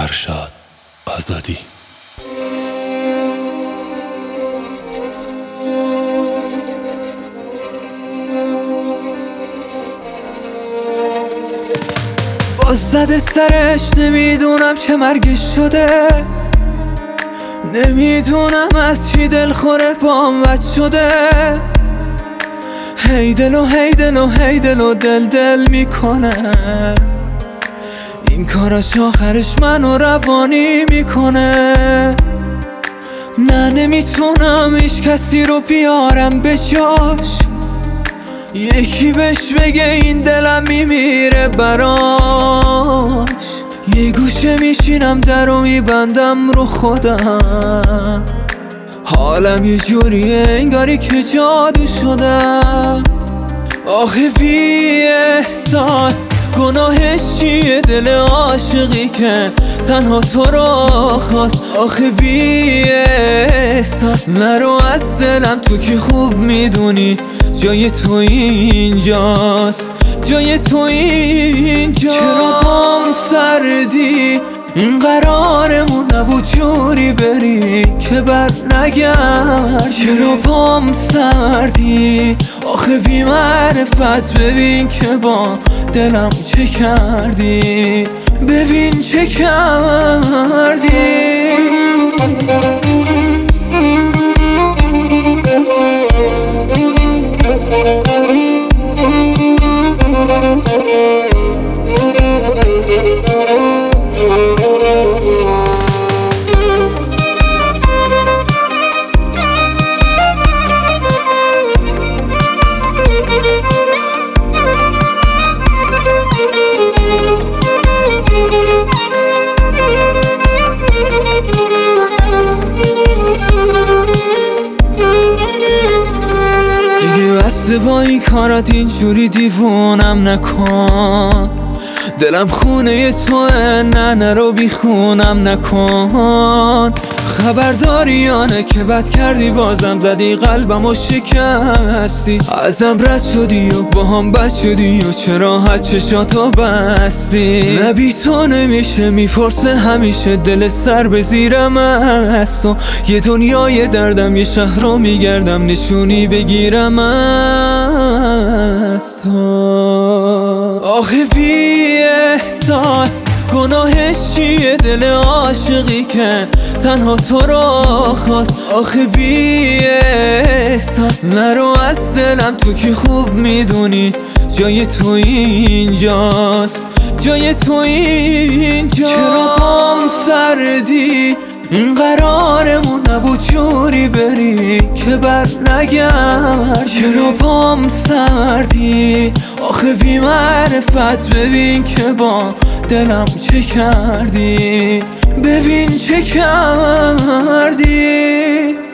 فرشاد آزادی. باز زده سرش، نمیدونم چه مرگش شده، نمیدونم از چی دلخوره بام بد شده. هی دل و هی دل و هی دل و دل دل میکنه، این کاراش آخرش منو روانی میکنه. نه نمیتونم هیچ کسی رو بیارم به جاش، یکی بهش بگه این دلم میمیره براش. یه گوشه میشینم درو میبندم رو خودم، حالم یه جوریه انگاری که جادو شدم. آخه بی احساس گناهش چیه دل عاشقی که تنها تو رو خواست. آخه بی احساس نرو از دلم، تو که خوب میدونی جای تو اینجاست، جای تو اینجاست. چرا بام سردی، این قرارمون نبود جوری بری که بر نگرد. چرا پام سردی، آخه بی معرفت ببین که با دلم چه کردی، ببین چه کردی. بسته با این کارات اینجوری دیوونم نکن، دلم خونه توه، نه نرو بی خونم نکن. خبرداریانه که بد کردی، بازم زدی قلبم و شکستی، ازم رد شدی و با هم بد شدی و چرا حد چشاتو بستی. نه بی تو نمیشه، میپرسه همیشه دل سر به زیرم است و یه دنیای دردم، یه شهر رو میگردم نشونی بگیرم از تو. آخه بی احساس گناهش چیه دل عاشقی که تنها تو رو خواست. آخه بی احساس نرو از دلم، تو که خوب میدونی جای تو اینجاست، جای تو اینجاست. چرا بام سردی، این قرارمون نبود جوری بری که بر نگرد. چرا پام سردی، آخه بی معرفت ببین که با دلم چه کردی، ببین چه کردی.